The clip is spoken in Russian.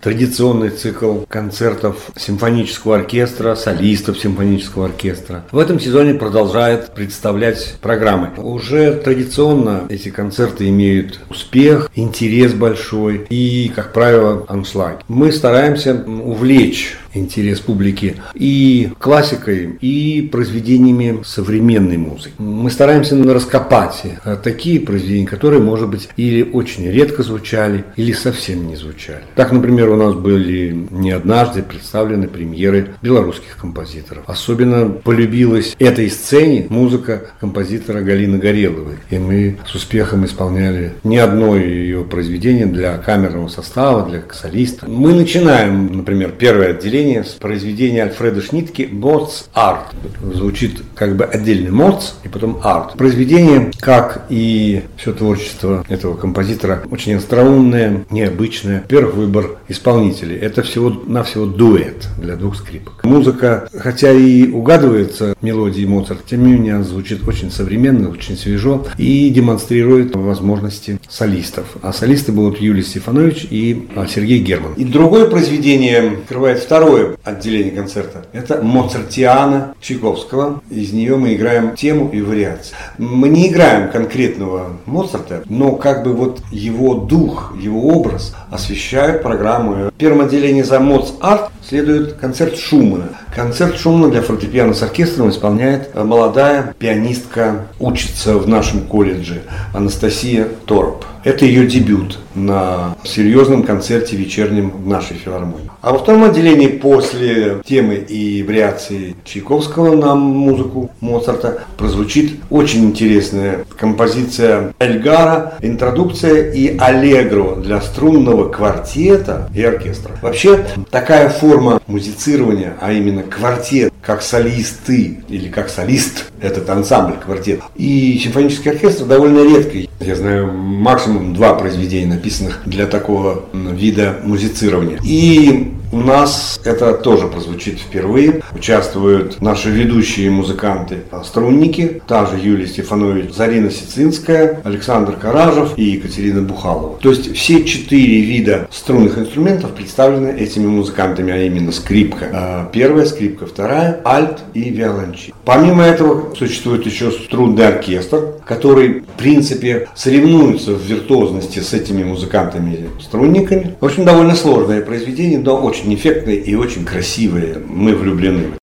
традиционный цикл концертов симфонического оркестра, солистов симфонического оркестра. В этом сезоне продолжает представлять программы. Уже традиционно эти концерты имеют успех, интерес большой и, как правило, аншлаг. Мы стараемся увлечь интерес публики и классикой, и произведениями современной музыки. Мы стараемся раскопать такие произведения, которые, может быть, или очень редко звучали, или совсем не звучали. Так, например, у нас были не однажды представлены премьеры белорусских композиторов. Особенно полюбилась этой сцене музыка композитора Галины Гореловой. И мы с успехом исполняли не одно ее произведение для камерного состава, для солиста. Мы начинаем, например, первое отделение с произведения Альфреда Шнитке «Моцарт». Звучит как бы отдельный «Моц» и потом «Арт». Произведение, как и все творчество этого композитора, очень остроумное, необычное. Во-первых, выбор исполнителей. Это всего-навсего дуэт для двух скрипок. Музыка, хотя и угадывается мелодии Моцарта, тем не менее звучит очень современно, очень свежо и демонстрирует возможности солистов. А солисты будут Юлий Стефанович и Сергей Герман. И другое произведение открывает второе отделение концерта. Это «Моцартиана» Чайковского. Из нее мы играем тему и вариации. Мы не играем конкретного Моцарта, но как бы вот его дух, его образ освещают программу. В первом отделении за «Моцарт» следует концерт Шумана. Концерт Шумана для фортепиано с оркестром исполняет молодая пианистка, учится в нашем колледже, Анастасия Тороп. Это ее дебют на серьезном концерте вечернем в нашей филармонии. А во втором отделении после темы и вариации Чайковского на музыку Моцарта прозвучит очень интересная композиция Эльгара, интродукция и аллегро для струнного квартета и оркестра. Вообще такая форма музицирования, а именно квартет, как солисты или как солист, этот ансамбль квартет, и симфонический оркестр довольно редкий. Я знаю максимум 2 произведения, написанных для такого вида музицирования. И у нас это тоже прозвучит впервые. Участвуют наши ведущие музыканты, струнники, та же Юлия Стефанович, Зарина Сицинская, Александр Каражев и Екатерина Бухалова. То есть все 4 вида струнных инструментов представлены этими музыкантами, а именно скрипка. Первая скрипка, вторая, альт и виолончель. Помимо этого существует еще струнный оркестр, который в принципе соревнуется в виртуозности с этими музыкантами-струнниками. В общем, довольно сложное произведение, но очень эффектные и очень красивые. Мы влюблены.